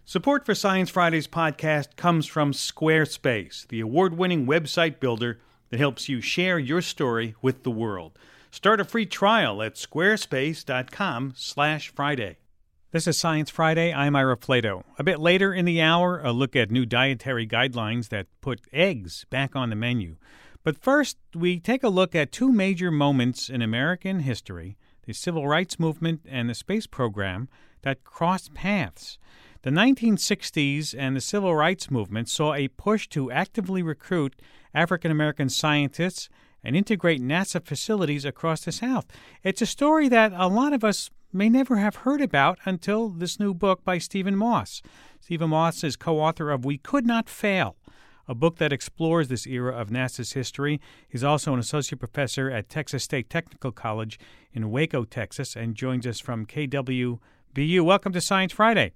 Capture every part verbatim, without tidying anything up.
Support for Science Friday's podcast comes from Squarespace, the award-winning website builder that helps you share your story with the world. Start a free trial at squarespace.com slash Friday. This is Science Friday. I'm Ira Flato. A bit later in the hour, a look at new dietary guidelines that put eggs back on the menu. But first, we take a look at two major moments in American history, the Civil Rights Movement and the space program, that crossed paths. The nineteen sixties and the Civil Rights Movement saw a push to actively recruit African-American scientists and integrate NASA facilities across the South. It's a story that a lot of us may never have heard about until this new book by Stephen Moss. Stephen Moss is co-author of We Could Not Fail, a book that explores this era of NASA's history. He's also an associate professor at Texas State Technical College in Waco, Texas, and joins us from K W B U. Welcome to Science Friday.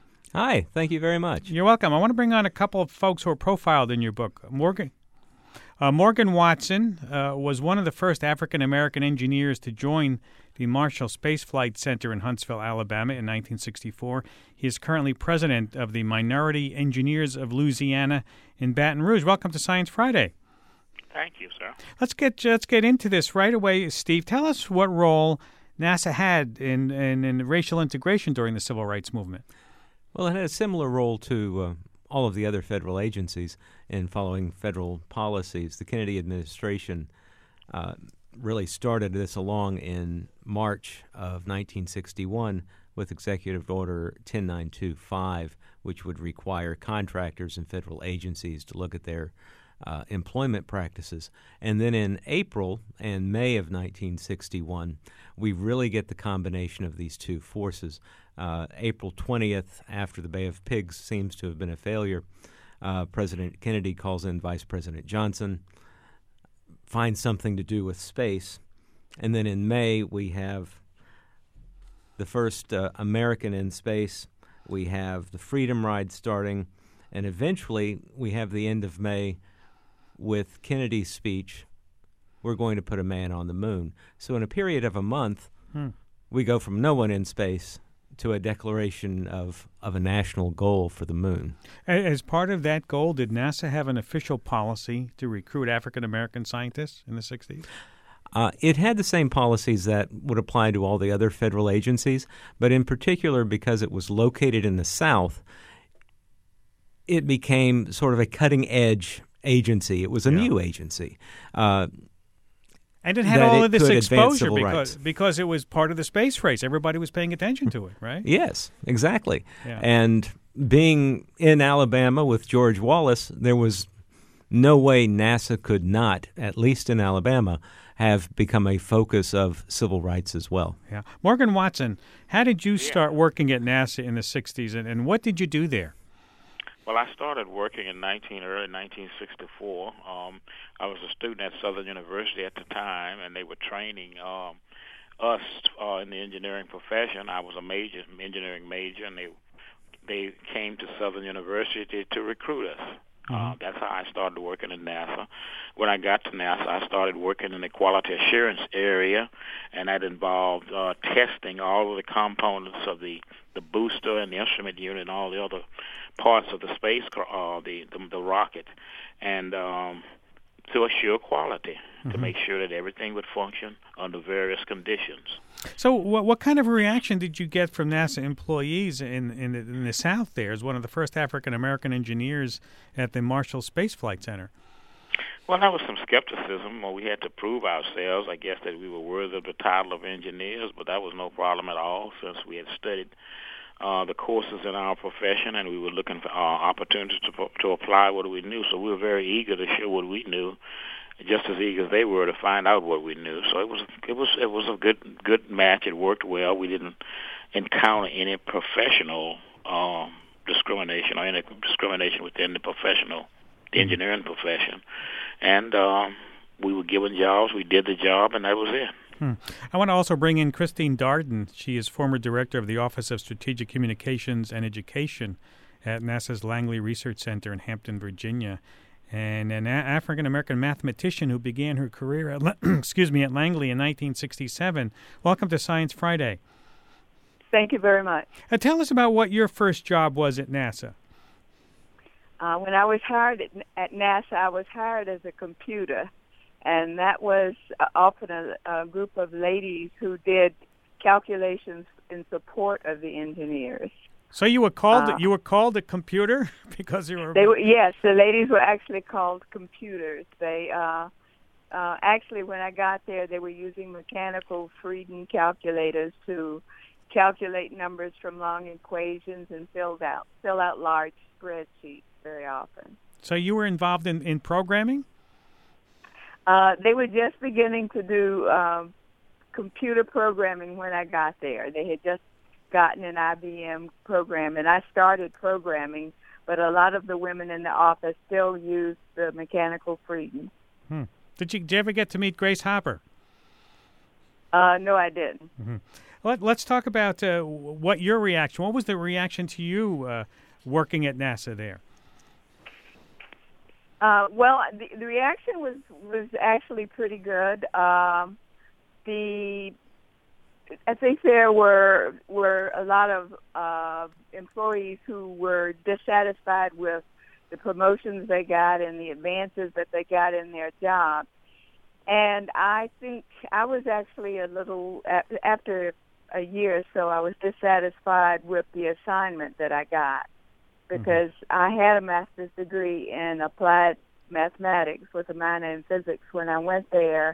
Hi, thank you very much. You're welcome. I want to bring on a couple of folks who are profiled in your book. Morgan uh, Morgan Watson uh, was one of the first African-American engineers to join the Marshall Space Flight Center in Huntsville, Alabama in nineteen sixty-four. He is currently president of the Minority Engineers of Louisiana in Baton Rouge. Welcome to Science Friday. Thank you, sir. Let's get let's get into this right away. Steve, tell us what role NASA had in, in, in racial integration during the Civil Rights Movement. Well, it had a similar role to uh, all of the other federal agencies in following federal policies. The Kennedy administration uh, really started this along in March of nineteen sixty-one with Executive Order ten nine two five, which would require contractors and federal agencies to look at their uh, employment practices. And then in April and May of nineteen sixty-one, we really get the combination of these two forces. Uh, April twentieth, after the Bay of Pigs seems to have been a failure, uh, President Kennedy calls in Vice President Johnson, finds something to do with space. And then in May, we have the first uh, American in space. We have the Freedom Ride starting. And eventually, we have the end of May with Kennedy's speech, we're going to put a man on the moon. So in a period of a month, hmm. we go from no one in space to a declaration of, of a national goal for the moon. As part of that goal, did NASA have an official policy to recruit African-American scientists in the sixties? Uh, it had the same policies that would apply to all the other federal agencies, but in particular, because it was located in the South, it became sort of a cutting-edge agency. It was a yeah. new agency. Uh, And it had all of this exposure because, because it was part of the space race. Everybody was paying attention to it, right? Yes, exactly. Yeah. And being in Alabama with George Wallace, there was no way NASA could not, at least in Alabama, have become a focus of civil rights as well. Yeah. Morgan Watson, how did you start working at NASA in the sixties, and, and what did you do there? Well, I started working in nineteen early nineteen sixty-four. Um, I was a student at Southern University at the time, and they were training um, us uh, in the engineering profession. I was a major, engineering major, and they they came to Southern University to, to recruit us. Mm-hmm. Uh, that's how I started working at NASA. When I got to NASA, I started working in the quality assurance area, and that involved uh, testing all of the components of the, the booster and the instrument unit and all the other parts of the space, uh, the, the the rocket, and um, to assure quality, mm-hmm. to make sure that everything would function under various conditions. So what, what kind of a reaction did you get from NASA employees in, in, the, in the South there as one of the first African-American engineers at the Marshall Space Flight Center? Well, there was some skepticism. Well, we had to prove ourselves, I guess, that we were worthy of the title of engineers, but that was no problem at all since we had studied Uh, the courses in our profession, and we were looking for uh, opportunities to to apply what we knew. So we were very eager to share what we knew, just as eager as they were to find out what we knew. So it was it was it was a good good match. It worked well. We didn't encounter any professional um, discrimination or any discrimination within the professional, the engineering profession, and um, we were given jobs. We did the job, and that was it. Hmm. I want to also bring in Christine Darden. She is former director of the Office of Strategic Communications and Education at NASA's Langley Research Center in Hampton, Virginia, and an a- African-American mathematician who began her career at excuse me at Langley in nineteen sixty-seven. Welcome to Science Friday. Thank you very much. Uh, tell us about what your first job was at NASA. Uh, when I was hired at, at NASA, I was hired as a computer, and that was uh, often a, a group of ladies who did calculations in support of the engineers. So you were called Uh, you were called a computer because you were. They were yes, the ladies were actually called computers. They uh, uh, actually, when I got there, they were using mechanical Frieden calculators to calculate numbers from long equations and filled out fill out large spreadsheets very often. So you were involved in, in programming? Uh, they were just beginning to do um, computer programming when I got there. They had just gotten an I B M program, and I started programming, but a lot of the women in the office still use the mechanical Frieden. Hmm. Did you, did you ever get to meet Grace Hopper? Uh, no, I didn't. Mm-hmm. Let, let's talk about uh, what your reaction, what was the reaction to you uh, working at NASA there? Uh, well, the, the reaction was, was actually pretty good. Um, the I think there were were a lot of uh, employees who were dissatisfied with the promotions they got and the advances that they got in their job. And I think I was actually a little, after a year or so, I was dissatisfied with the assignment that I got because mm-hmm. I had a master's degree in applied mathematics with a minor in physics when I went there.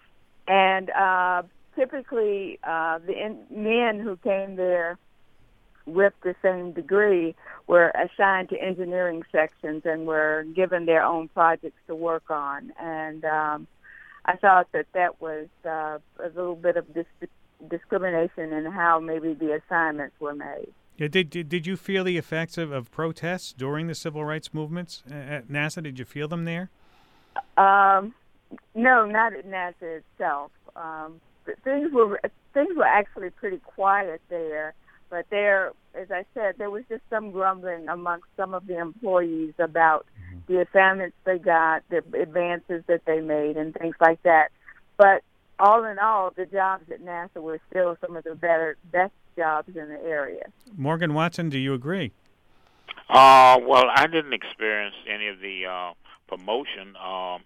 And uh, typically uh, the in- men who came there with the same degree were assigned to engineering sections and were given their own projects to work on. And um, I thought that that was uh, a little bit of dis- discrimination in how maybe the assignments were made. Yeah, did, did did you feel the effects of, of protests during the civil rights movements at NASA? Did you feel them there? Um, no, not at NASA itself. Um, things were things were actually pretty quiet there. But there, as I said, there was just some grumbling amongst some of the employees about mm-hmm. the assignments they got, the advances that they made, and things like that. But all in all, the jobs at NASA were still some of the better, best jobs in the area. Morgan Watson, do you agree? Uh, well, I didn't experience any of the uh, promotion um,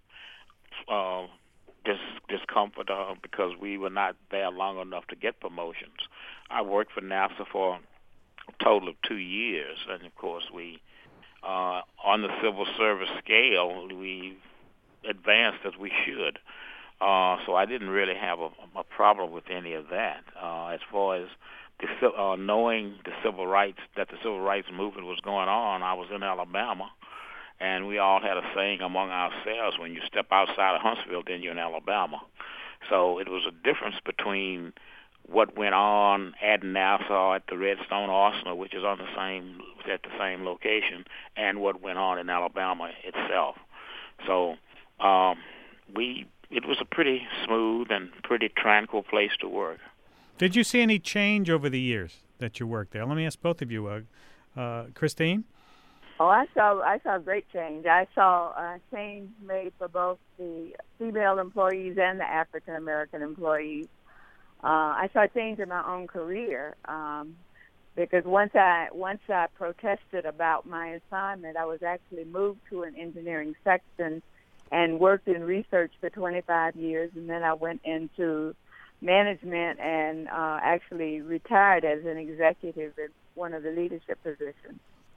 uh, dis- discomfort uh, because we were not there long enough to get promotions. I worked for NASA for a total of two years, and of course, we uh, on the civil service scale, we advanced as we should. Uh, so I didn't really have a, a problem with any of that. Uh, as far as the, uh, knowing the civil rights, that the civil rights movement was going on, I was in Alabama, and we all had a saying among ourselves: when you step outside of Huntsville, then you're in Alabama. So it was a difference between what went on at NASA at the Redstone Arsenal, which is on the same at the same location, and what went on in Alabama itself. So um, we it was a pretty smooth and pretty tranquil place to work. Did you see any change over the years that you worked there? Let me ask both of you, uh, uh, Christine. Oh, I saw I saw great change. I saw a change made for both the female employees and the African American employees. Uh, I saw a change in my own career um, because once I once I protested about my assignment, I was actually moved to an engineering section and worked in research for twenty-five years, and then I went into management and uh, actually retired as an executive in one of the leadership positions.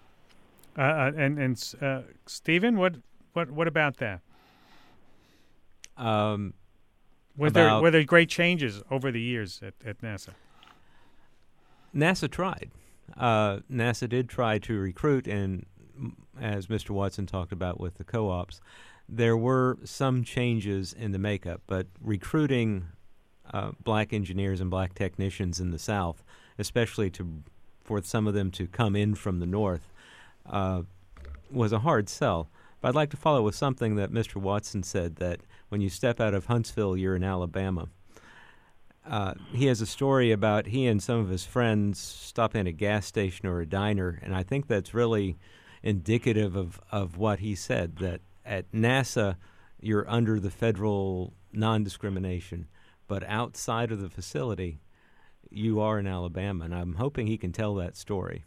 Uh, and and uh, Stephen, what what what about that? Um. Were there, were there great changes over the years at, at NASA? NASA tried. Uh, NASA did try to recruit, and as Mister Watson talked about with the co-ops, there were some changes in the makeup, but recruiting uh, black engineers and black technicians in the South, especially to for some of them to come in from the North, uh, was a hard sell. But I'd like to follow with something that Mister Watson said, that when you step out of Huntsville, you're in Alabama. Uh, he has a story about he and some of his friends stop in a gas station or a diner, and I think that's really indicative of, of what he said, that at NASA you're under the federal non-discrimination, but outside of the facility you are in Alabama, and I'm hoping he can tell that story.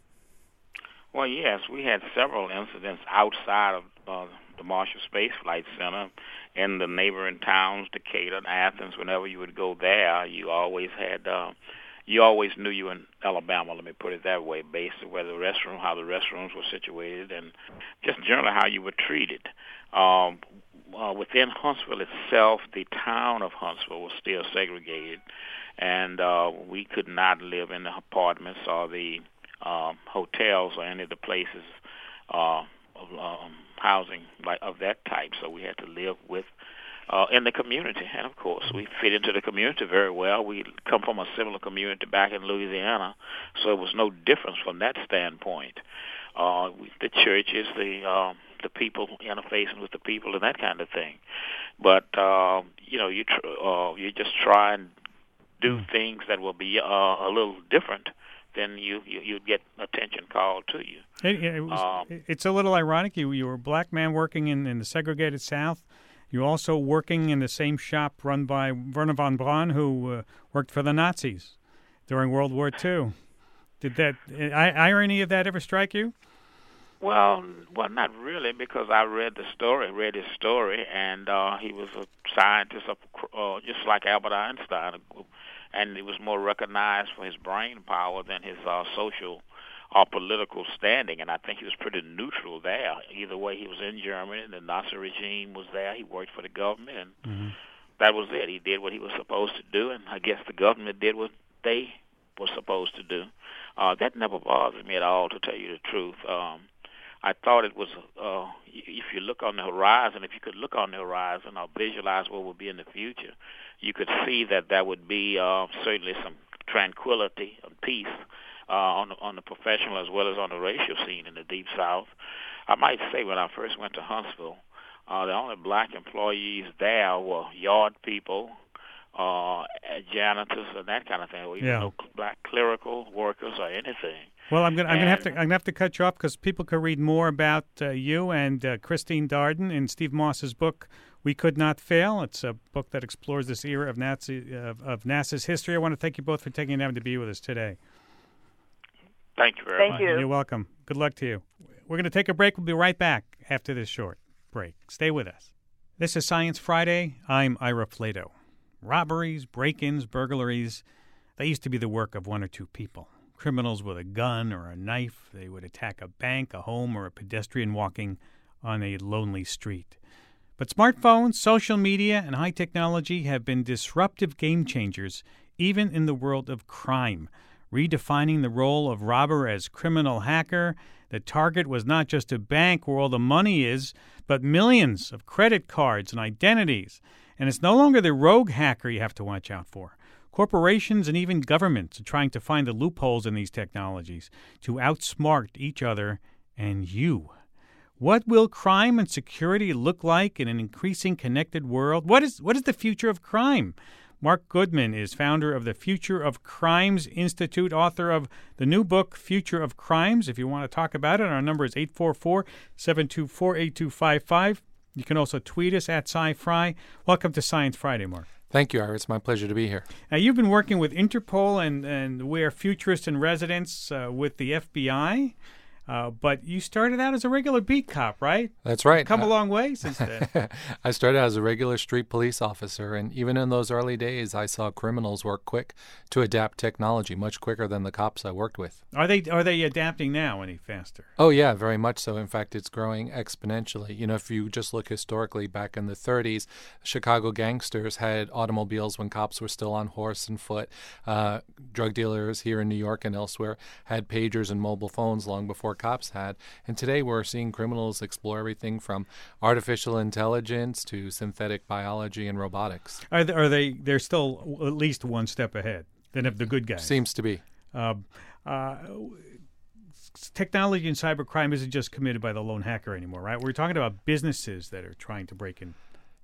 Well, yes, we had several incidents outside of uh, the Marshall Space Flight Center in the neighboring towns, Decatur, Athens. Whenever you would go there, you always had, uh, you always knew you were in Alabama. Let me put it that way, based on where the restroom, how the restrooms were situated, and just generally how you were treated. Um, uh, within Huntsville itself, the town of Huntsville was still segregated, and uh, we could not live in the apartments or the um, hotels or any of the places uh, of um, housing like of that type. So we had to live with uh, in the community, and of course we fit into the community very well. We come from a similar community back in Louisiana, so it was no difference from that standpoint. Uh, we, the churches, the uh, the people interfacing with the people, and that kind of thing. But uh, you know, you tr- uh, you just try and do mm. things that will be uh, a little different. Then you, you you'd get attention called to you. It, it was, um, it's a little ironic. You you were a black man working in, in the segregated South. You're also working in the same shop run by Wernher von Braun, who uh, worked for the Nazis during World War Two. Did that I, irony of that ever strike you? Well, well, not really, because I read the story, read his story, and uh, he was a scientist, of, uh, just like Albert Einstein, and he was more recognized for his brain power than his uh, social or political standing, and I think he was pretty neutral there. Either way, he was in Germany, and the Nazi regime was there. He worked for the government, and mm-hmm. that was it. He did what he was supposed to do, and I guess the government did what they were supposed to do. Uh, that never bothered me at all, to tell you the truth. Um, I thought it was, uh, if you look on the horizon, if you could look on the horizon or visualize what would be in the future, you could see that there would be uh, certainly some tranquility and peace uh, on, the, on the professional as well as on the racial scene in the Deep South. I might say when I first went to Huntsville, uh, the only black employees there were yard people, uh, janitors, and that kind of thing, or even yeah. no black clerical workers or anything. Well, I'm gonna I'm gonna have to I'm gonna have to cut you off because people could read more about uh, you and uh, Christine Darden in Steve Moss's book "We Could Not Fail." It's a book that explores this era of Nazi uh, of NASA's history. I want to thank you both for taking time to be with us today. Thank you very thank much. You. You're welcome. Good luck to you. We're going to take a break. We'll be right back after this short break. Stay with us. This is Science Friday. I'm Ira Flato. Robberies, break-ins, burglaries, they used to be the work of one or two people. Criminals with a gun or a knife, they would attack a bank, a home, or a pedestrian walking on a lonely street. But smartphones, social media, and high technology have been disruptive game changers, even in the world of crime, redefining the role of robber as criminal hacker. The target was not just a bank where all the money is, but millions of credit cards and identities. And it's no longer the rogue hacker you have to watch out for. Corporations and even governments are trying to find the loopholes in these technologies to outsmart each other and you. What will crime and security look like in an increasing connected world? What is what is the future of crime? Mark Goodman is founder of the Future of Crimes Institute, author of the new book, Future of Crimes. If you want to talk about it, our number is eight four four, seven two four, eight two five five. You can also tweet us at SciFri. Welcome to Science Friday, Mark. Thank you, Ira. It's my pleasure to be here. Now, you've been working with Interpol and, and we're futurists in residence uh, with the F B I. Uh, but you started out as a regular beat cop, right? That's right. You've come a long way since then. I started out as a regular street police officer, and even in those early days, I saw criminals work quick to adapt technology, much quicker than the cops I worked with. Are they are they adapting now any faster? Oh, yeah, very much so. In fact, it's growing exponentially. You know, if you just look historically, back in the thirties, Chicago gangsters had automobiles when cops were still on horse and foot. Uh, drug dealers here in New York and elsewhere had pagers and mobile phones long before cops had. And today we're seeing criminals explore everything from artificial intelligence to synthetic biology and robotics. Are they, are they they're still at least one step ahead than of the good guys? Seems to be. Uh, uh, technology and cybercrime isn't just committed by the lone hacker anymore, right? We're talking about businesses that are trying to break in.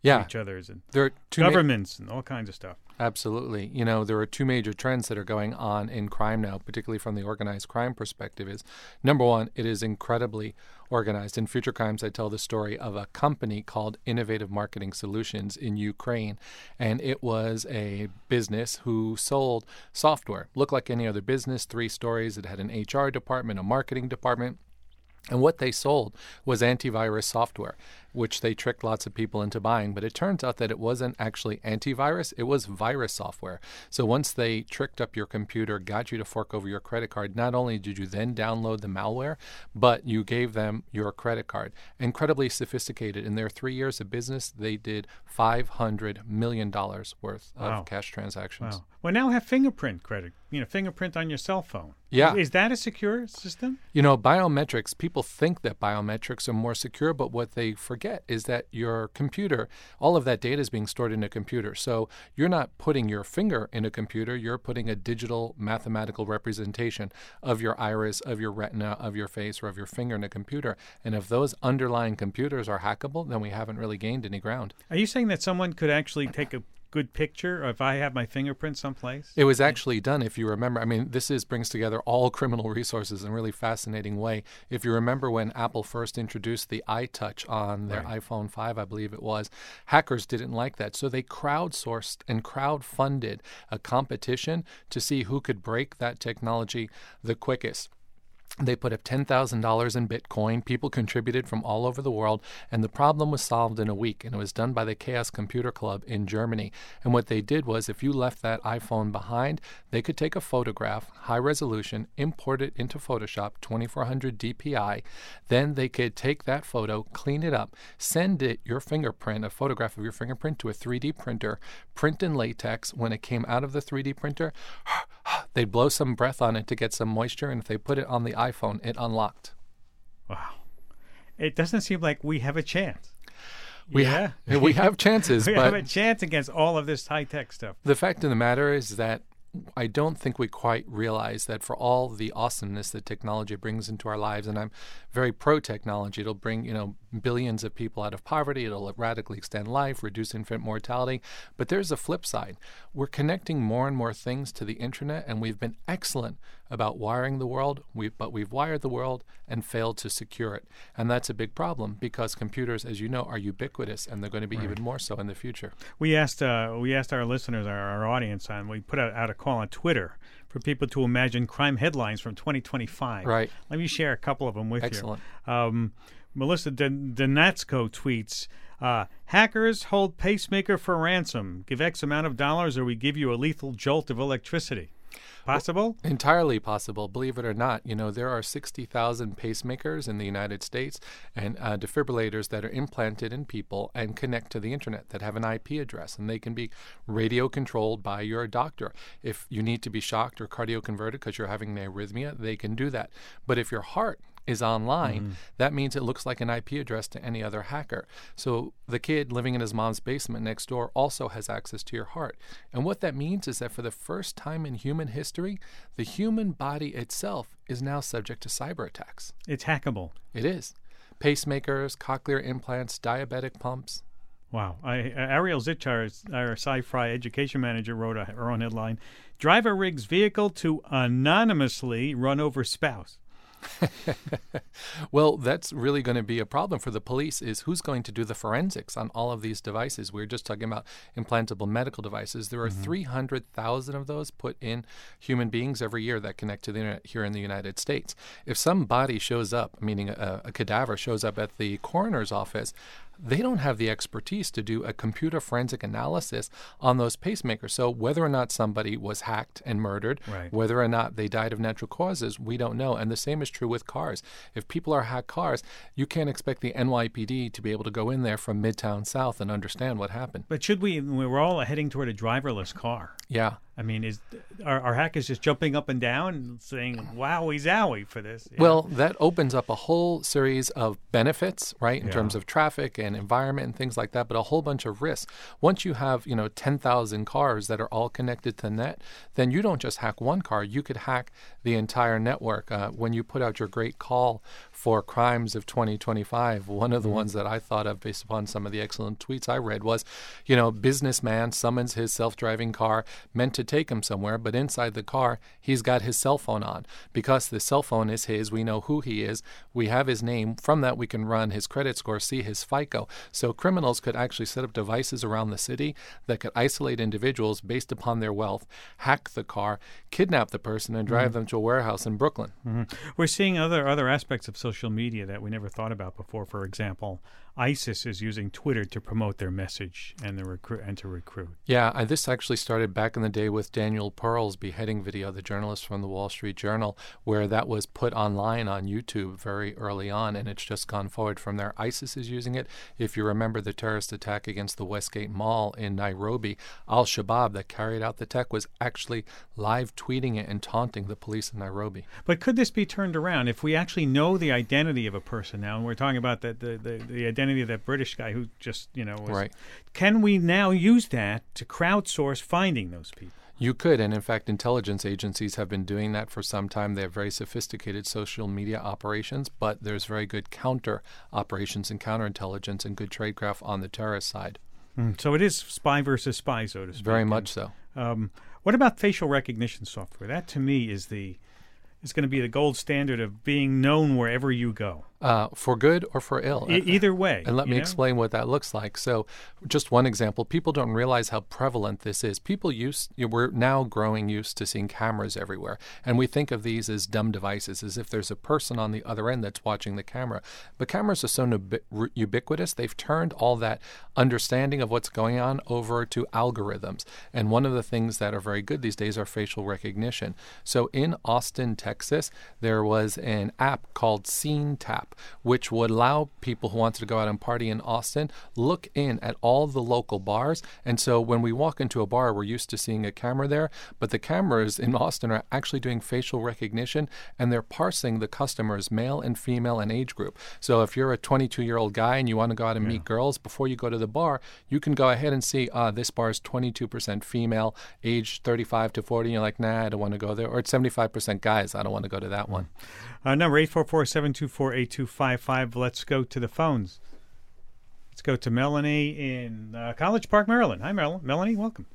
Yeah. each other's and There are two ma- governments and all kinds of stuff. Absolutely. You know, there are two major trends that are going on in crime now, particularly from the organized crime perspective. Is number one, it is incredibly organized. In Future Crimes, I tell the story of a company called Innovative Marketing Solutions in Ukraine, and it was a business who sold software. Looked like any other business, three stories. It had an H R department, a marketing department. And what they sold was antivirus software, which they tricked lots of people into buying. But it turns out that it wasn't actually antivirus, it was virus software. So once they tricked up your computer, got you to fork over your credit card, not only did you then download the malware, but you gave them your credit card. Incredibly sophisticated. In their three years of business, they did five hundred million dollars worth Wow. of cash transactions. Wow. Well, now have fingerprint credit, you know, fingerprint on your cell phone. Yeah. Is that a secure system? You know, biometrics, people think that biometrics are more secure, but what they forget is that your computer, all of that data is being stored in a computer. So you're not putting your finger in a computer, you're putting a digital mathematical representation of your iris, of your retina, of your face, or of your finger in a computer. And if those underlying computers are hackable, then we haven't really gained any ground. Are you saying that someone could actually take a good picture if I have my fingerprint someplace? It was actually done, if you remember. I mean, this is brings together all criminal resources in a really fascinating way. If you remember when Apple first introduced the iTouch on their Right. iPhone five, I believe it was, hackers didn't like that. So they crowdsourced and crowdfunded a competition to see who could break that technology the quickest. They put up ten thousand dollars in Bitcoin. People contributed from all over the world, and the problem was solved in a week, and it was done by the Chaos Computer Club in Germany. And what they did was, if you left that iPhone behind, they could take a photograph, high resolution, import it into Photoshop, twenty-four hundred D P I. Then they could take that photo, clean it up, send it your fingerprint, a photograph of your fingerprint, to a three D printer, print in latex. When it came out of the three D printer, they'd blow some breath on it to get some moisture, and if they put it on the iPhone, it unlocked. Wow. It doesn't seem like we have a chance. We, yeah. ha- we have chances, we but have a chance against all of this high-tech stuff. the fact of the matter is that I don't think we quite realize that for all the awesomeness that technology brings into our lives, and I'm very pro-technology, it'll bring, you know, billions of people out of poverty, it'll radically extend life, reduce infant mortality, but there's a flip side. We're connecting more and more things to the internet, and we've been excellent about wiring the world, we, but we've wired the world and failed to secure it. And that's a big problem because computers, as you know, are ubiquitous, and they're going to be right. even more so in the future. We asked uh, we asked our listeners, our, our audience, and we put out, out a call on Twitter for people to imagine crime headlines from twenty twenty-five. Right. Let me share a couple of them with Excellent. you. Um, Melissa Donatsko tweets, uh, hackers hold pacemaker for ransom. Give X amount of dollars or we give you a lethal jolt of electricity. Possible? Well, entirely possible. Believe it or not, you know, there are sixty thousand pacemakers in the United States and uh, defibrillators that are implanted in people and connect to the internet that have an I P address, and they can be radio controlled by your doctor. If you need to be shocked or cardioconverted because you're having an arrhythmia, they can do that. But if your heart is online, mm-hmm. that means it looks like an I P address to any other hacker. So the kid living in his mom's basement next door also has access to your heart. And what that means is that for the first time in human history, the human body itself is now subject to cyber attacks. It's hackable. It is. Pacemakers, cochlear implants, diabetic pumps. Wow. I, uh, Ariel Zitch, our, our sci-fi education manager, wrote a, her own headline, Driver rigs vehicle to anonymously run over spouse. Well, that's really going to be a problem for the police is who's going to do the forensics on all of these devices. We were just talking about implantable medical devices. There are mm-hmm. three hundred thousand of those put in human beings every year that connect to the internet here in the United States. If some body shows up, meaning a, a cadaver shows up at the coroner's office, they don't have the expertise to do a computer forensic analysis on those pacemakers. So whether or not somebody was hacked and murdered, right. whether or not they died of natural causes, we don't know. And the same is true with cars. If people are hacked cars, you can't expect the N Y P D to be able to go in there from Midtown South and understand what happened. But should we, we're all heading toward a driverless car. Yeah. I mean, is are, are hackers just jumping up and down and saying, wowie zowie for this? Yeah. Well, that opens up a whole series of benefits, right, in yeah. terms of traffic and environment and things like that, but a whole bunch of risks. Once you have, you know, ten thousand cars that are all connected to the net, then you don't just hack one car. You could hack the entire network. Uh, when you put out your great call for crimes of twenty twenty-five. One of the Mm-hmm. ones that I thought of based upon some of the excellent tweets I read was, you know, businessman summons his self-driving car meant to take him somewhere, but inside the car, he's got his cell phone on. Because the cell phone is his, we know who he is, we have his name. From that, we can run his credit score, see his FICO. So criminals could actually set up devices around the city that could isolate individuals based upon their wealth, hack the car, kidnap the person, and drive mm-hmm. them to a warehouse in Brooklyn. Mm-hmm. We're seeing other other aspects of social media that we never thought about before. For example, ISIS is using Twitter to promote their message and the recruit and to recruit. Yeah, I, this actually started back in the day with Daniel Pearl's beheading video, the journalist from the Wall Street Journal, where that was put online on YouTube very early on, and it's just gone forward from there. ISIS is using it. If you remember the terrorist attack against the Westgate Mall in Nairobi, Al-Shabaab that carried out the attack was actually live tweeting it and taunting the police in Nairobi. But could this be turned around if we actually know the identity of a person now, and we're talking about the the, the, the identity of that British guy who just, you know, was, right. Can we now use that to crowdsource finding those people? You could, and in fact, intelligence agencies have been doing that for some time. They have very sophisticated social media operations, but there's very good counter operations and counterintelligence and good tradecraft on the terrorist side. Mm, so it is spy versus spy, so to speak. Very much so. Um, what about facial recognition software? That, to me, is the is going to be the gold standard of being known wherever you go. Uh, for good or for ill. E- either way. And let me know? explain what that looks like. So just one example, people don't realize how prevalent this is. People used, you know, we're now growing used to seeing cameras everywhere. And we think of these as dumb devices, as if there's a person on the other end that's watching the camera. But cameras are so ubi- ubiquitous, they've turned all that understanding of what's going on over to algorithms. And one of the things that are very good these days are facial recognition. So in Austin, Texas, there was an app called Scene Tap, which would allow people who wanted to go out and party in Austin look in at all the local bars. And so when we walk into a bar, we're used to seeing a camera there, but the cameras in Austin are actually doing facial recognition, and they're parsing the customers, male and female and age group. So if you're a twenty-two-year-old guy and you want to go out and yeah. meet girls, before you go to the bar, you can go ahead and see, ah, this bar is twenty-two percent female, age thirty-five to forty, and you're like, nah, I don't want to go there. Or it's seventy-five percent guys, I don't want to go to that one. Uh, number eight four four, seven two four, eight two five five. Let's go to the phones. Let's go to Melanie in uh, College Park, Maryland. Hi, Mel- Melanie. Welcome.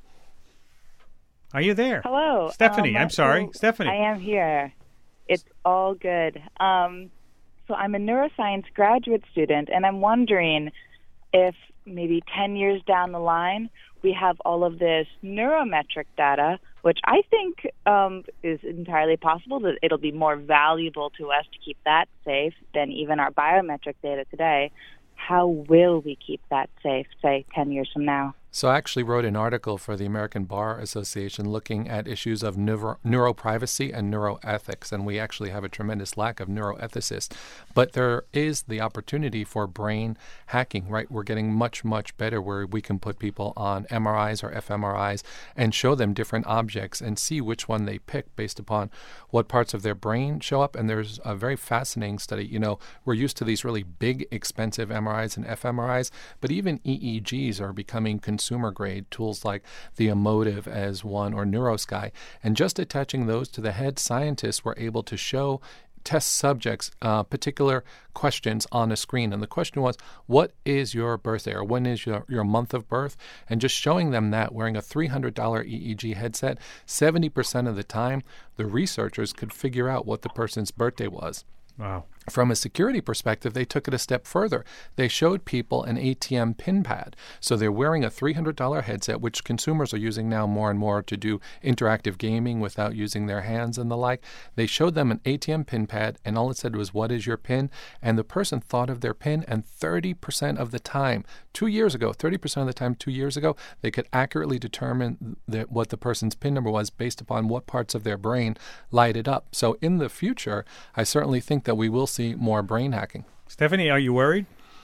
Are you there? Hello. Stephanie. Um, I'm sorry. so Stephanie. I am here. It's all good. Um, so I'm a neuroscience graduate student, and I'm wondering if maybe ten years down the line, we have all of this neurometric data, which I think um, is entirely possible that it'll be more valuable to us to keep that safe than even our biometric data today. How will we keep that safe, say, ten years from now? So I actually wrote an article for the American Bar Association looking at issues of neuro, neuroprivacy and neuroethics, and we actually have a tremendous lack of neuroethicists. But there is the opportunity for brain hacking, right? We're getting much, much better where we can put people on M R Is or f M R Is and show them different objects and see which one they pick based upon what parts of their brain show up. And there's a very fascinating study. You know, we're used to these really big, expensive M R Is and f M R Is, but even E E Gs are becoming consumer grade tools like the Emotive as one or NeuroSky. And just attaching those to the head, scientists were able to show test subjects uh, particular questions on a screen. And the question was, what is your birthday or when is your, your month of birth? And just showing them that wearing a three hundred dollars E E G headset, seventy percent of the time, the researchers could figure out what the person's birthday was. Wow. From a security perspective, they took it a step further. They showed people an A T M pin pad. So they're wearing a three hundred dollars headset, which consumers are using now more and more to do interactive gaming without using their hands and the like. They showed them an A T M pin pad, and all it said was, what is your pin? And the person thought of their pin, and thirty percent of the time, two years ago, thirty percent of the time two years ago, they could accurately determine the, what the person's pin number was based upon what parts of their brain lighted up. So in the future, I certainly think that we will see more brain hacking. Stephanie, are you worried?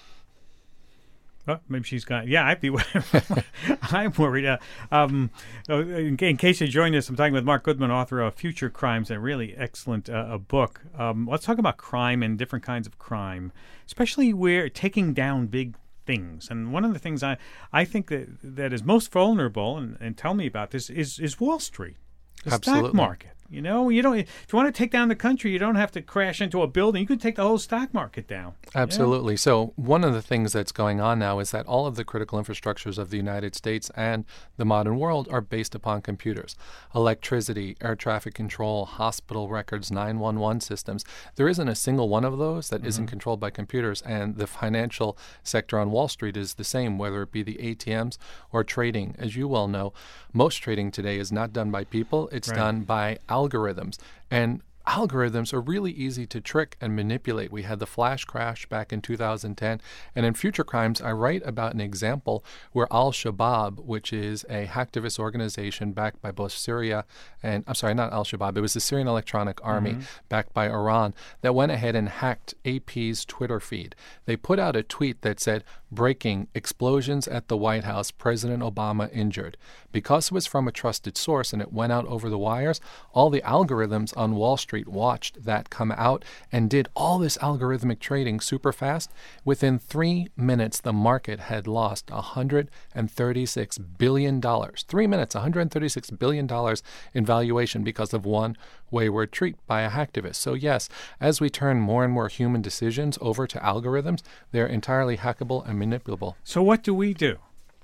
Oh, maybe she's gone. Yeah, I'd be worried. I'm worried. Uh, um, in, in case you joined us, I'm talking with Mark Goodman, author of Future Crimes, a really excellent uh, a book. Um, let's talk about crime and different kinds of crime, especially where taking down big things. And one of the things I, I think that, that is most vulnerable, and, and tell me about this, is, is Wall Street, the Absolutely. stock market. You know, you don't. If you want to take down the country, you don't have to crash into a building. You could take the whole stock market down. Absolutely. Yeah. So one of the things that's going on now is that all of the critical infrastructures of the United States and the modern world are based upon computers. Electricity, air traffic control, hospital records, nine one one systems. There isn't a single one of those that mm-hmm. isn't controlled by computers. And the financial sector on Wall Street is the same, whether it be the A T Ms or trading. As you well know, most trading today is not done by people. It's right. done by algorithms. And algorithms are really easy to trick and manipulate. We had the flash crash back in two thousand ten. And in Future Crimes, I write about an example where Al-Shabaab, which is a hacktivist organization backed by both Syria and, I'm sorry, not Al-Shabaab, it was the Syrian Electronic Army mm-hmm. backed by Iran, that went ahead and hacked A P's Twitter feed. They put out a tweet that said, "Breaking, explosions at the White House, President Obama injured." Because it was from a trusted source and it went out over the wires, all the algorithms on Wall Street watched that come out and did all this algorithmic trading super fast. Within three minutes, the market had lost one hundred thirty-six billion dollars. Three minutes, one hundred thirty-six billion dollars in valuation because of one wayward tweet by a hacktivist. So yes, as we turn more and more human decisions over to algorithms, they're entirely hackable and manipulable. So what do we do?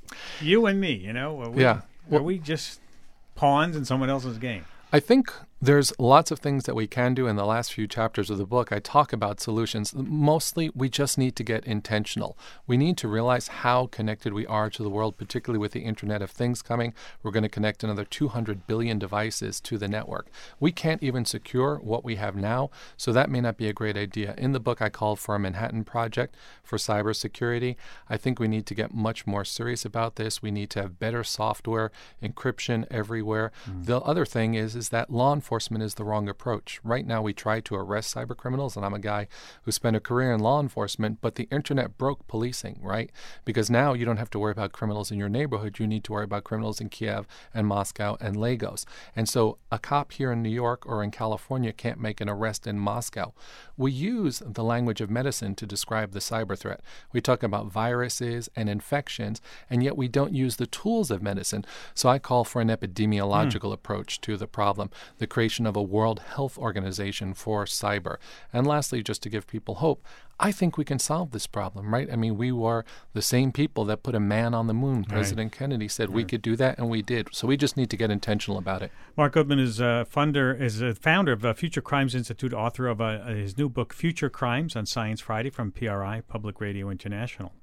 You and me, you know? Are we, yeah. Well, are we just pawns in someone else's game? I think there's lots of things that we can do. In the last few chapters of the book, I talk about solutions. Mostly, we just need to get intentional. We need to realize how connected we are to the world, particularly with the Internet of Things coming. We're going to connect another two hundred billion devices to the network. We can't even secure what we have now, so that may not be a great idea. In the book, I called for a Manhattan Project for cybersecurity. I think we need to get much more serious about this. We need to have better software, encryption everywhere. Mm. The other thing is, is that law enforcement Enforcement is the wrong approach. Right now, we try to arrest cyber criminals, and I'm a guy who spent a career in law enforcement, but the internet broke policing, right? Because now you don't have to worry about criminals in your neighborhood. You need to worry about criminals in Kiev and Moscow and Lagos. And so a cop here in New York or in California can't make an arrest in Moscow. We use the language of medicine to describe the cyber threat. We talk about viruses and infections, and yet we don't use the tools of medicine. So I call for an epidemiological mm. approach to the problem. The creation of a World Health Organization for cyber. And lastly, just to give people hope, I think we can solve this problem, right? I mean, we were the same people that put a man on the moon. President right. Kennedy said right. we could do that, and we did. So we just need to get intentional about it. Mark Goodman is a funder, is a founder of uh, Future Crimes Institute, author of uh, his new book, Future Crimes, on Science Friday from P R I, Public Radio International.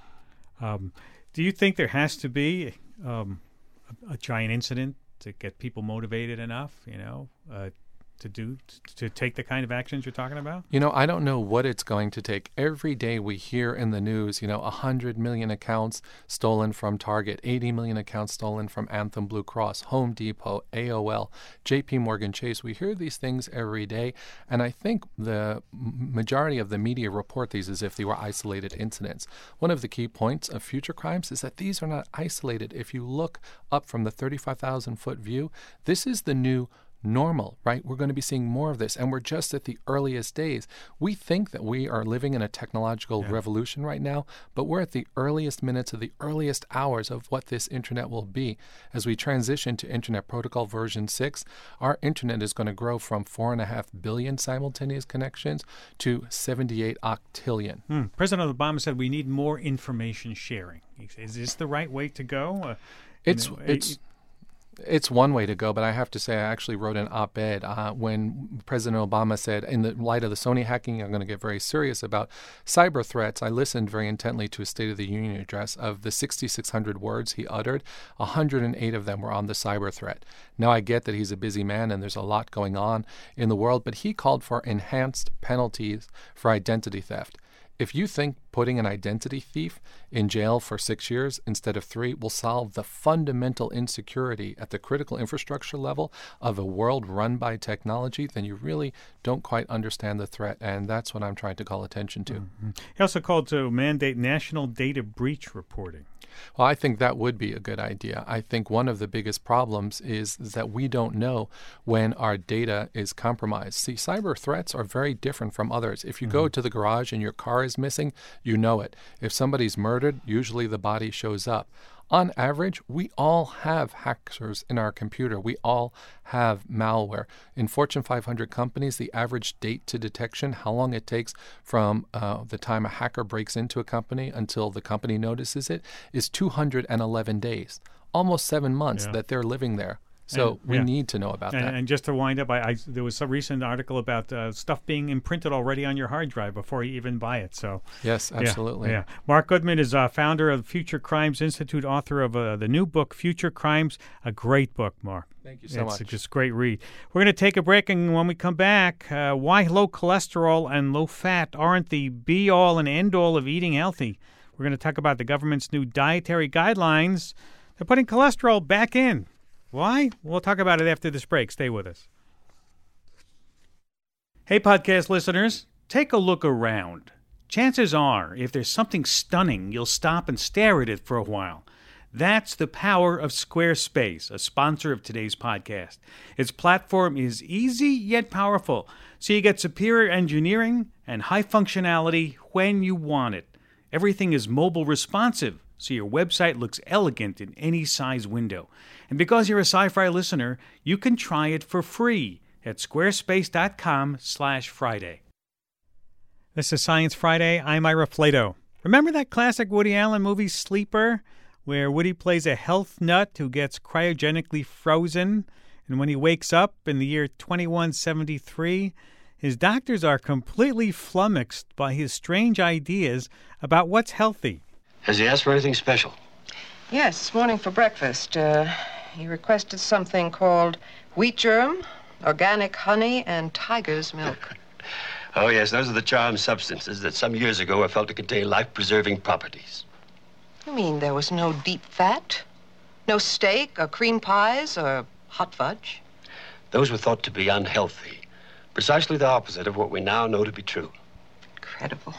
Um, do you think there has to be um, a, a giant incident to get people motivated enough, you know, uh, to do, to, to take the kind of actions you're talking about? You know, I don't know what it's going to take. Every day we hear in the news, you know, one hundred million accounts stolen from Target, eighty million accounts stolen from Anthem Blue Cross, Home Depot, A O L, J P Morgan Chase. We hear these things every day, and I think the majority of the media report these as if they were isolated incidents. One of the key points of Future Crimes is that these are not isolated. If you look up from the thirty-five thousand foot view, this is the new normal, right? We're going to be seeing more of this, and we're just at the earliest days. We think that we are living in a technological yeah. revolution right now, but we're at the earliest minutes of the earliest hours of what this internet will be. As we transition to Internet Protocol version six, our internet is going to grow from four and a half billion simultaneous connections to seventy-eight octillion. Hmm. President Obama said we need more information sharing. Is this the right way to go? Uh, it's you know, it's. It, It's one way to go, but I have to say I actually wrote an op-ed uh, when President Obama said, in the light of the Sony hacking, I'm going to get very serious about cyber threats. I listened very intently to his State of the Union address. Of the sixty-six hundred words he uttered, one hundred eight of them were on the cyber threat. Now, I get that he's a busy man and there's a lot going on in the world, but he called for enhanced penalties for identity theft. If you think putting an identity thief in jail for six years instead of three will solve the fundamental insecurity at the critical infrastructure level of a world run by technology, then you really don't quite understand the threat, and that's what I'm trying to call attention to. Mm-hmm. He also called to mandate national data breach reporting. Well, I think that would be a good idea. I think one of the biggest problems is, is that we don't know when our data is compromised. See, cyber threats are very different from others. If you mm-hmm. go to the garage and your car is missing, you know it. If somebody's murdered, usually the body shows up. On average, we all have hackers in our computer. We all have malware. In Fortune five hundred companies, the average date to detection, how long it takes from uh, the time a hacker breaks into a company until the company notices it, is two hundred eleven days. Almost seven months yeah. that they're living there. So and, we yeah. need to know about and, that. And just to wind up, I, I, there was some recent article about uh, stuff being imprinted already on your hard drive before you even buy it. So yes, absolutely. Yeah, yeah. Mark Goodman is uh, founder of Future Crimes Institute, author of uh, the new book, Future Crimes, a great book, Mark. Thank you so it's much. It's just a great read. We're going to take a break, and when we come back, uh, why low cholesterol and low fat aren't the be-all and end-all of eating healthy. We're going to talk about the government's new dietary guidelines. They're putting cholesterol back in. Why? We'll talk about it after this break. Stay with us. Hey, podcast listeners, take a look around. Chances are, if there's something stunning, you'll stop and stare at it for a while. That's the power of Squarespace, a sponsor of today's podcast. Its platform is easy yet powerful, so you get superior engineering and high functionality when you want it. Everything is mobile responsive, so your website looks elegant in any size window. And because you're a Sci-Fi listener, you can try it for free at squarespace.com slash Friday. This is Science Friday. I'm Ira Flato. Remember that classic Woody Allen movie Sleeper, where Woody plays a health nut who gets cryogenically frozen, and when he wakes up in the year twenty-one seventy-three, his doctors are completely flummoxed by his strange ideas about what's healthy. Has he asked for anything special? Yes, this morning for breakfast. Uh, he requested something called wheat germ, organic honey, and tiger's milk. Oh, yes, those are the charmed substances that some years ago were felt to contain life-preserving properties. You mean there was no deep fat? No steak or cream pies or hot fudge? Those were thought to be unhealthy. Precisely the opposite of what we now know to be true. Incredible.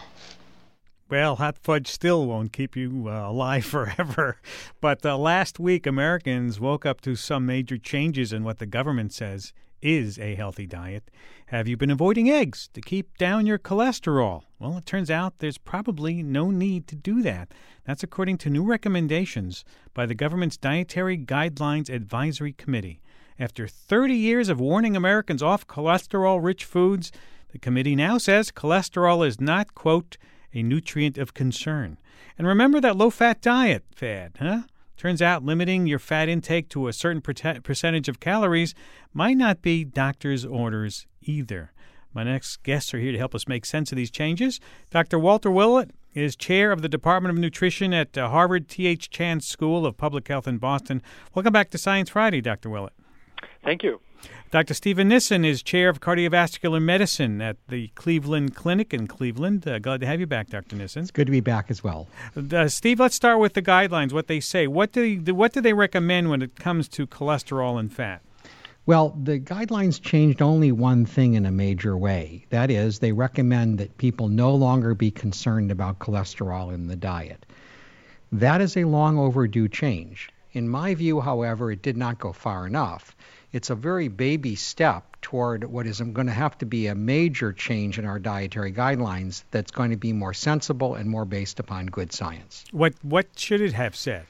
Well, hot fudge still won't keep you uh, alive forever. But uh, last week, Americans woke up to some major changes in what the government says is a healthy diet. Have you been avoiding eggs to keep down your cholesterol? Well, it turns out there's probably no need to do that. That's according to new recommendations by the government's Dietary Guidelines Advisory Committee. After thirty years of warning Americans off cholesterol-rich foods, the committee now says cholesterol is not, quote, a nutrient of concern. And remember that low-fat diet fad, huh? Turns out limiting your fat intake to a certain per- percentage of calories might not be doctor's orders either. My next guests are here to help us make sense of these changes. Doctor Walter Willett is chair of the Department of Nutrition at uh, Harvard T H Chan School of Public Health in Boston. Welcome back to Science Friday, Doctor Willett. Thank you. Doctor Stephen Nissen is chair of cardiovascular medicine at the Cleveland Clinic in Cleveland. Uh, glad to have you back, Doctor Nissen. It's good to be back as well. Uh, Steve, let's start with the guidelines, what they say. What do they, what do they recommend when it comes to cholesterol and fat? Well, the guidelines changed only one thing in a major way. That is, they recommend that people no longer be concerned about cholesterol in the diet. That is a long overdue change. In my view, however, it did not go far enough. It's a very baby step toward what is going to have to be a major change in our dietary guidelines that's going to be more sensible and more based upon good science. What what should it have said?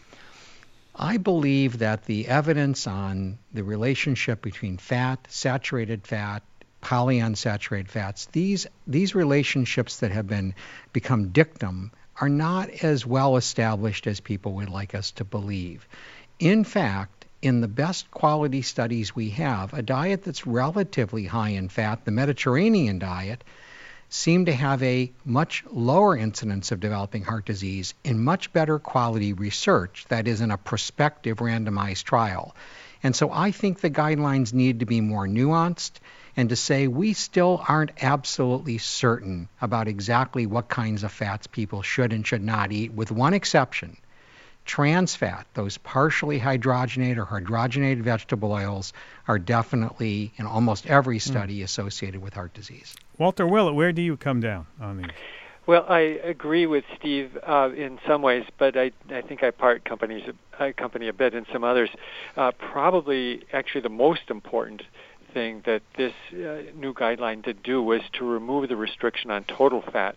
I believe that the evidence on the relationship between fat, saturated fat, polyunsaturated fats, these these relationships that have been become dictum are not as well established as people would like us to believe. In fact, in the best quality studies we have, a diet that's relatively high in fat, the Mediterranean diet, seemed to have a much lower incidence of developing heart disease in much better quality research, that is, in a prospective randomized trial. And so I think the guidelines need to be more nuanced and to say we still aren't absolutely certain about exactly what kinds of fats people should and should not eat, with one exception. Trans fat, those partially hydrogenated or hydrogenated vegetable oils, are definitely, in almost every study, mm. associated with heart disease. Walter Willett, where do you come down on these? Well, I agree with Steve uh, in some ways, but I, I think I part companies, I company a bit in some others. Uh, probably, actually, the most important thing that this uh, new guideline did do was to remove the restriction on total fat.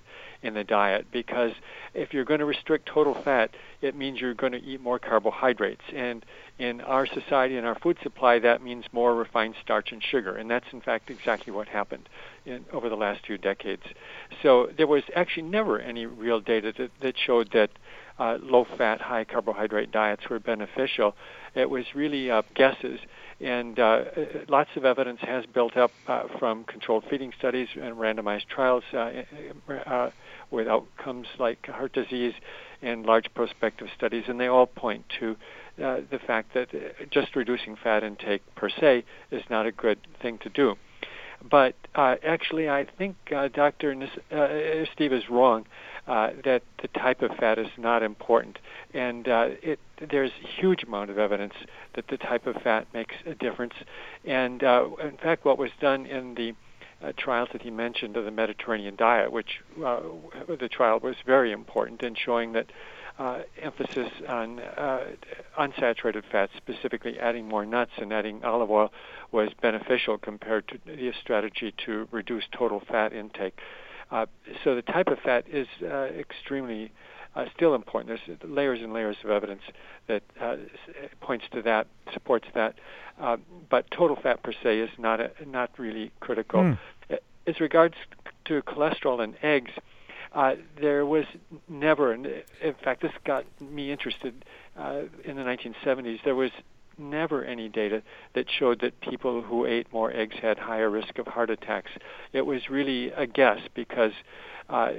in the diet, because if you're going to restrict total fat, it means you're going to eat more carbohydrates. And in our society and our food supply, that means more refined starch and sugar. And that's, in fact, exactly what happened in, over the last few decades. So there was actually never any real data that, that showed that uh, low-fat, high-carbohydrate diets were beneficial. It was really uh, guesses. And uh, lots of evidence has built up uh, from controlled feeding studies and randomized trials uh, uh, with outcomes like heart disease and large prospective studies, and they all point to uh, the fact that just reducing fat intake per se is not a good thing to do. But uh, actually, I think uh, Doctor Nis- uh, Steve is wrong uh, that the type of fat is not important. And uh, it, there's a huge amount of evidence that the type of fat makes a difference. And uh, in fact, what was done in the uh, trials that he mentioned of the Mediterranean diet, which uh, the trial was very important in showing that uh, emphasis on uh, unsaturated fats, specifically adding more nuts and adding olive oil, was beneficial compared to the strategy to reduce total fat intake. Uh, so the type of fat is uh, extremely uh, still important. There's layers and layers of evidence that uh, points to that, supports that. Uh, but total fat per se is not a, not really critical. Mm. As regards to cholesterol in eggs, uh, there was never, in fact, this got me interested uh, in the nineteen seventies, there was never any data that showed that people who ate more eggs had higher risk of heart attacks. It was really a guess because uh,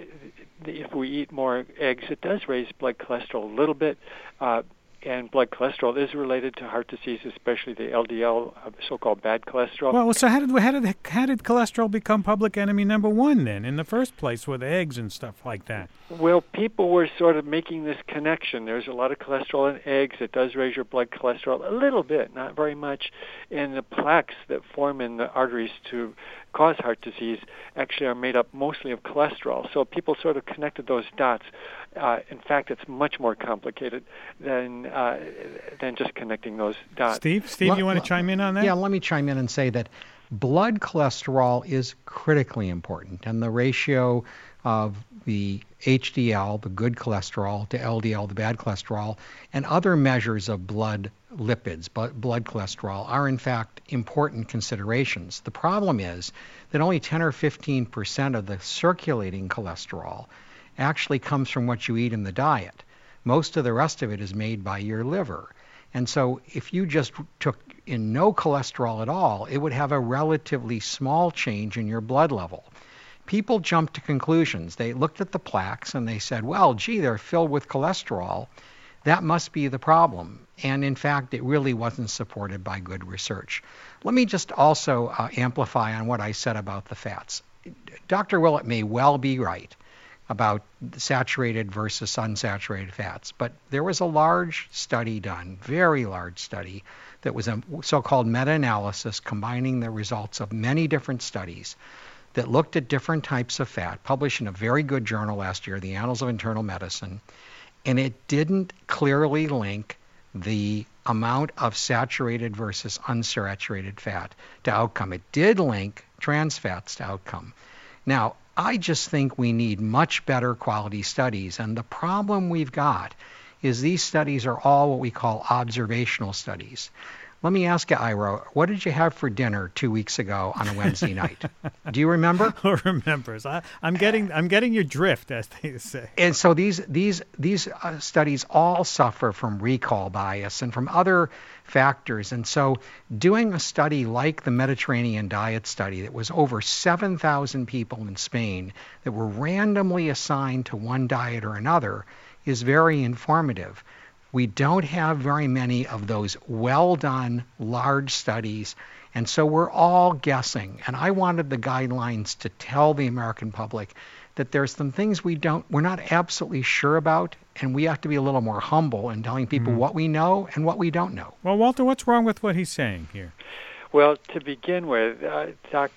if we eat more eggs, it does raise blood cholesterol a little bit, uh, and blood cholesterol is related to heart disease, especially the L D L, so-called bad cholesterol. Well, so how did how did how did cholesterol become public enemy number one then, in the first place, with eggs and stuff like that? Well, people were sort of making this connection. There's a lot of cholesterol in eggs. It does raise your blood cholesterol a little bit, not very much. And the plaques that form in the arteries to cause heart disease actually are made up mostly of cholesterol. So people sort of connected those dots. Uh, in fact, it's much more complicated than uh, than just connecting those dots. Steve, Steve, L- you want to l- chime in on that? Yeah, let me chime in and say that blood cholesterol is critically important, and the ratio of the H D L, the good cholesterol, to L D L, the bad cholesterol, and other measures of blood lipids, blood cholesterol, are in fact important considerations. The problem is that only ten or fifteen percent of the circulating cholesterol actually comes from what you eat in the diet. Most of the rest of it is made by your liver. And so if you just took in no cholesterol at all, it would have a relatively small change in your blood level. People jumped to conclusions. They looked at the plaques and they said, well, gee, they're filled with cholesterol. That must be the problem. And in fact, it really wasn't supported by good research. Let me just also uh, amplify on what I said about the fats. Doctor Willett may well be right about saturated versus unsaturated fats, but there was a large study done, very large study, that was a so-called meta-analysis combining the results of many different studies that looked at different types of fat, published in a very good journal last year, the Annals of Internal Medicine, and it didn't clearly link the amount of saturated versus unsaturated fat to outcome. It did link trans fats to outcome. Now, I just think we need much better quality studies, and the problem we've got is these studies are all what we call observational studies. Let me ask you, Ira, what did you have for dinner two weeks ago on a Wednesday night? Do you remember? Who remembers? I, I'm getting I'm getting your drift, as they say. And so these these these uh, studies all suffer from recall bias and from other factors. And so doing a study like the Mediterranean diet study that was over seven thousand people in Spain that were randomly assigned to one diet or another is very informative. We don't have very many of those well-done, large studies, and so we're all guessing. And I wanted the guidelines to tell the American public that there's some things we don't, we're not absolutely sure about, and we have to be a little more humble in telling people mm. what we know and what we don't know. Well, Walter, what's wrong with what he's saying here? Well, to begin with, uh, Doctor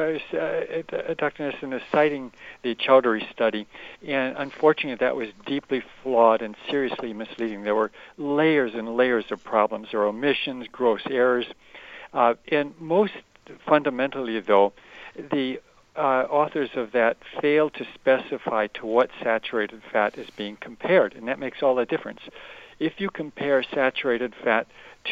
Uh, Doctor Nissen is citing the Chowdhury study, and unfortunately that was deeply flawed and seriously misleading. There were layers and layers of problems. There were omissions, gross errors, uh, and most fundamentally, though, the uh, authors of that failed to specify to what saturated fat is being compared, and that makes all the difference. If you compare saturated fat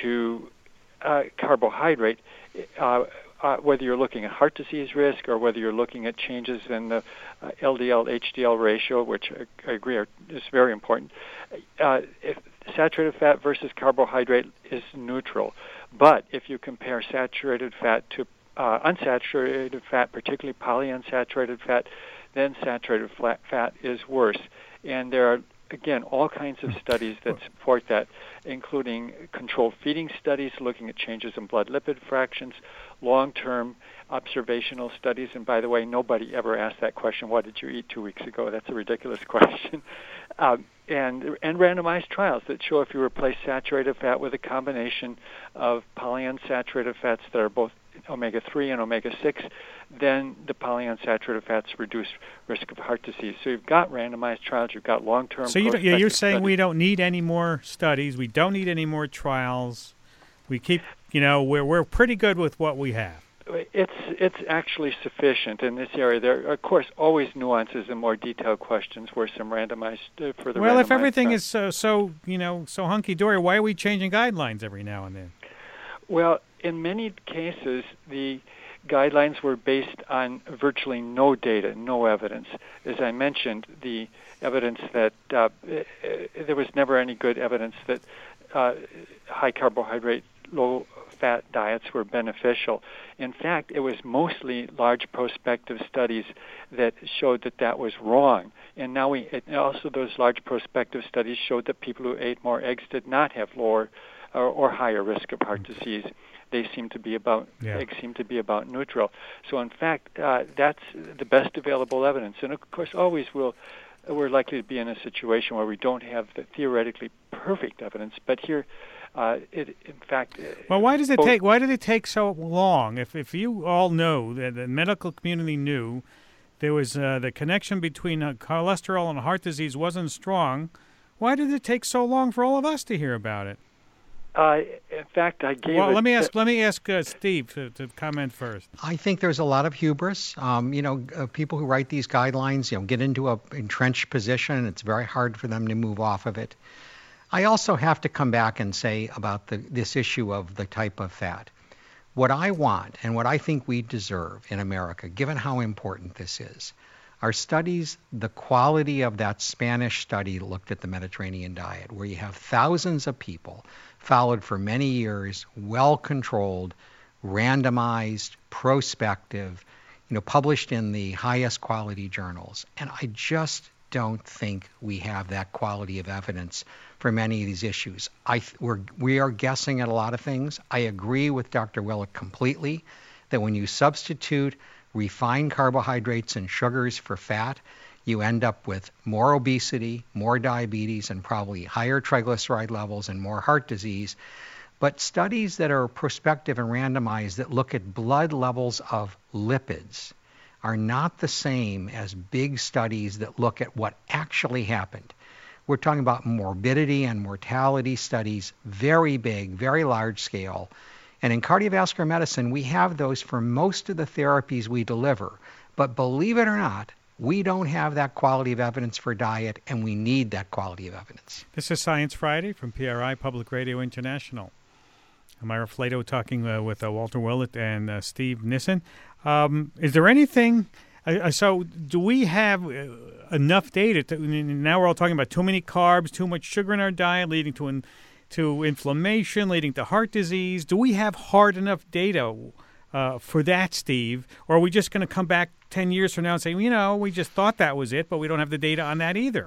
to uh, carbohydrate, uh, uh, whether you're looking at heart disease risk or whether you're looking at changes in the uh, L D L H D L ratio, which I, I agree are, is very important, uh, if saturated fat versus carbohydrate is neutral. But if you compare saturated fat to uh, unsaturated fat, particularly polyunsaturated fat, then saturated fat is worse. And there are, again, all kinds of studies that support that, including controlled feeding studies looking at changes in blood lipid fractions, long-term observational studies. And by the way, nobody ever asked that question, what did you eat two weeks ago? That's a ridiculous question. Um, and, and randomized trials that show if you replace saturated fat with a combination of polyunsaturated fats that are both omega three and omega six, then the polyunsaturated fats reduce risk of heart disease. So you've got randomized trials, you've got long-term. So you yeah, you're saying studies. We don't need any more studies, we don't need any more trials. We keep, you know, we're we're pretty good with what we have. It's it's actually sufficient in this area. There are, of course, always nuances and more detailed questions where some randomized uh, for the well, randomized if everything trials. is so, so you know so hunky dory, why are we changing guidelines every now and then? Well, in many cases, the guidelines were based on virtually no data, no evidence. As I mentioned, the evidence that uh, there was never any good evidence that uh, high carbohydrate, low fat diets were beneficial. In fact, it was mostly large prospective studies that showed that that was wrong. And now we and also those large prospective studies showed that people who ate more eggs did not have lower or, or higher risk of heart disease. They seem to be about yeah. eggs seem to be about neutral. So in fact, uh, that's the best available evidence. And of course, always we'll we're likely to be in a situation where we don't have the theoretically perfect evidence. But here, uh, it in fact. Well, why does it take? Why did it take so long? If if you all know that the medical community knew there was uh, the connection between uh, cholesterol and heart disease wasn't strong, why did it take so long for all of us to hear about it? Uh, in fact, I gave. Well, it let me ask. to, let me ask uh, Steve to, to comment first. I think there's a lot of hubris. Um, you know, uh, people who write these guidelines, you know, get into a entrenched position, and it's very hard for them to move off of it. I also have to come back and say about the, this issue of the type of fat. What I want and what I think we deserve in America, given how important this is, are studies, the quality of that Spanish study looked at the Mediterranean diet, where you have thousands of people followed for many years, well-controlled, randomized, prospective, you know, published in the highest quality journals. And I just don't think we have that quality of evidence for many of these issues. I th- we're, we are guessing at a lot of things. I agree with Doctor Willick completely that when you substitute refined carbohydrates and sugars for fat, you end up with more obesity, more diabetes, and probably higher triglyceride levels and more heart disease. But studies that are prospective and randomized that look at blood levels of lipids are not the same as big studies that look at what actually happened. We're talking about morbidity and mortality studies, very big, very large scale. And in cardiovascular medicine, we have those for most of the therapies we deliver. But believe it or not, we don't have that quality of evidence for diet, and we need that quality of evidence. This is Science Friday from P R I Public Radio International. I'm Ira Flato talking uh, with uh, Walter Willett and uh, Steve Nissen. Um, is there anything, uh, so do we have uh, enough data, to, now we're all talking about too many carbs, too much sugar in our diet, leading to an, to inflammation, leading to heart disease. Do we have hard enough data uh, for that, Steve? Or are we just going to come back ten years from now and say, you know, we just thought that was it, but we don't have the data on that either?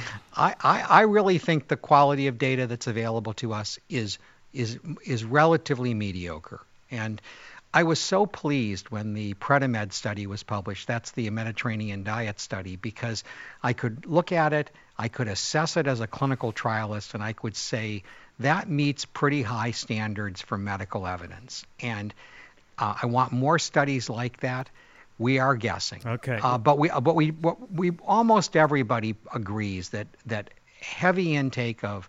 I, I, I really think the quality of data that's available to us is is is relatively mediocre. And I was so pleased when the Predimed study was published. That's the Mediterranean diet study, because I could look at it, I could assess it as a clinical trialist, and I could say that meets pretty high standards for medical evidence. And uh, I want more studies like that. We are guessing. Okay. Uh, but we, but we, what we almost everybody agrees that that heavy intake of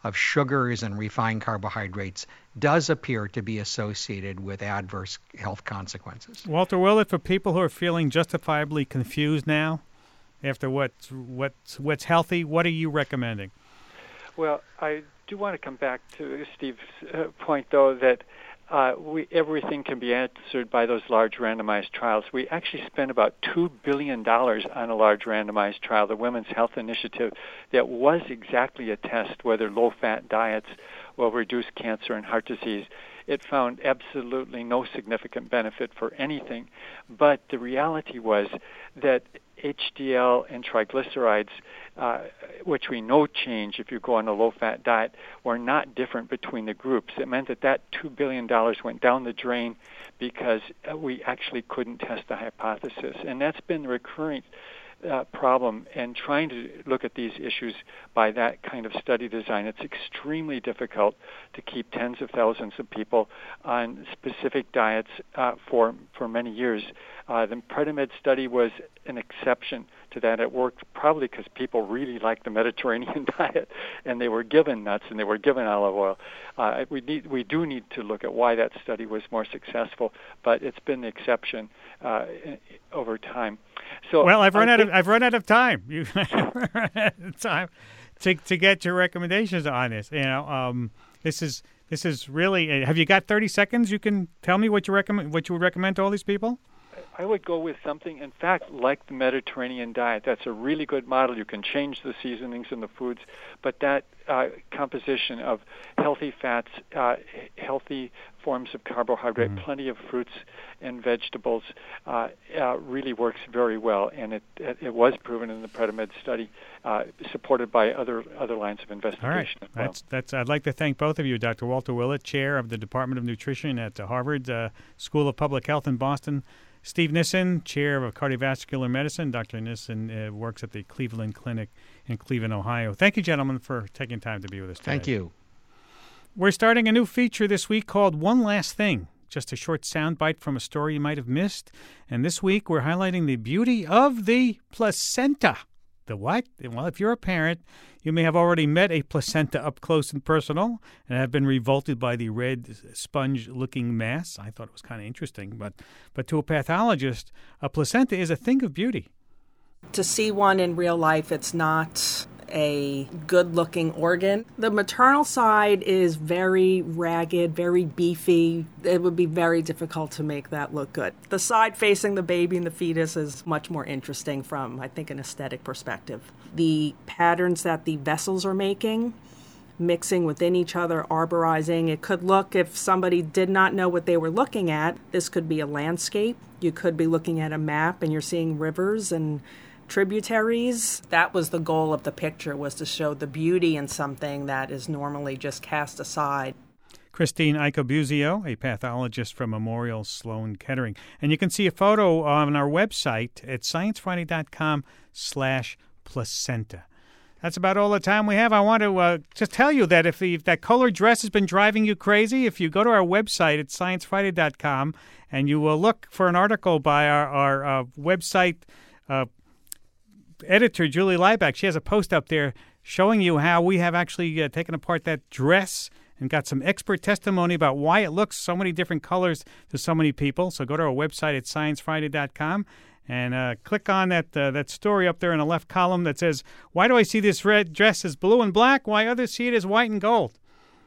of sugars and refined carbohydrates does appear to be associated with adverse health consequences. Walter Willett, for people who are feeling justifiably confused now after what's, what's, what's healthy, what are you recommending? Well, I do want to come back to Steve's uh, point, though, that uh, we, everything can be answered by those large randomized trials. We actually spent about two billion dollars on a large randomized trial, the Women's Health Initiative, that was exactly a test whether low-fat diets will reduce cancer and heart disease. It found absolutely no significant benefit for anything, but the reality was that H D L and triglycerides, uh, which we know change if you go on a low-fat diet, were not different between the groups. It meant that that two billion dollars went down the drain because we actually couldn't test the hypothesis. And that's been the recurring uh, problem. And trying to look at these issues by that kind of study design, it's extremely difficult to keep tens of thousands of people on specific diets uh, for, for many years. Uh, the Predimed study was an exception to that. It worked probably because people really liked the Mediterranean diet, and they were given nuts and they were given olive oil. Uh, we need, we do need to look at why that study was more successful, but it's been the exception uh, over time. So well, I've run I out think, of I've run out of time. You run out of time to to get your recommendations on this. You know, um, this is this is really. Have you got thirty seconds? You can tell me what you recommend. What you would recommend to all these people? I would go with something, in fact, like the Mediterranean diet. That's a really good model. You can change the seasonings and the foods, but that uh, composition of healthy fats, uh, healthy forms of carbohydrate, mm-hmm. plenty of fruits and vegetables uh, uh, really works very well, and it, it, it was proven in the Predimed study, uh, supported by other other lines of investigation. All right, as well. that's that's. I'd like to thank both of you, Doctor Walter Willett, Chair of the Department of Nutrition at the Harvard uh, School of Public Health in Boston. Steve Nissen, Chair of Cardiovascular Medicine. Doctor Nissen uh, works at the Cleveland Clinic in Cleveland, Ohio. Thank you, gentlemen, for taking time to be with us today. Thank you. We're starting a new feature this week called One Last Thing, just a short soundbite from a story you might have missed. And this week we're highlighting the beauty of the placenta. The what? Well, if you're a parent, you may have already met a placenta up close and personal and have been revolted by the red sponge-looking mass. I thought it was kind of interesting. But, but to a pathologist, a placenta is a thing of beauty. To see one in real life, it's not a good-looking organ. The maternal side is very ragged, very beefy. It would be very difficult to make that look good. The side facing the baby and the fetus is much more interesting from, I think, an aesthetic perspective. The patterns that the vessels are making, mixing within each other, arborizing. It could look, if somebody did not know what they were looking at, this could be a landscape. You could be looking at a map and you're seeing rivers and tributaries. That was the goal of the picture, was to show the beauty in something that is normally just cast aside. Christine Icobuzio, a pathologist from Memorial Sloan Kettering. And you can see a photo on our website at sciencefriday.com slash placenta. That's about all the time we have. I want to uh, just tell you that if, if that color dress has been driving you crazy, if you go to our website at science friday dot com and you will look for an article by our, our uh, website uh, editor, Julie Liebeck, she has a post up there showing you how we have actually uh, taken apart that dress and got some expert testimony about why it looks so many different colors to so many people. So go to our website at science friday dot com and uh, click on that uh, that story up there in the left column that says, why do I see this red dress as blue and black? Why others see it as white and gold?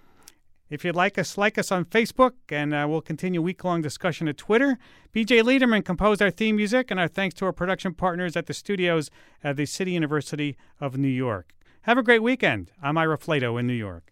If you'd like us, like us on Facebook, and uh, we'll continue week-long discussion at Twitter. B J Liederman composed our theme music, and our thanks to our production partners at the studios at the City University of New York. Have a great weekend. I'm Ira Flato in New York.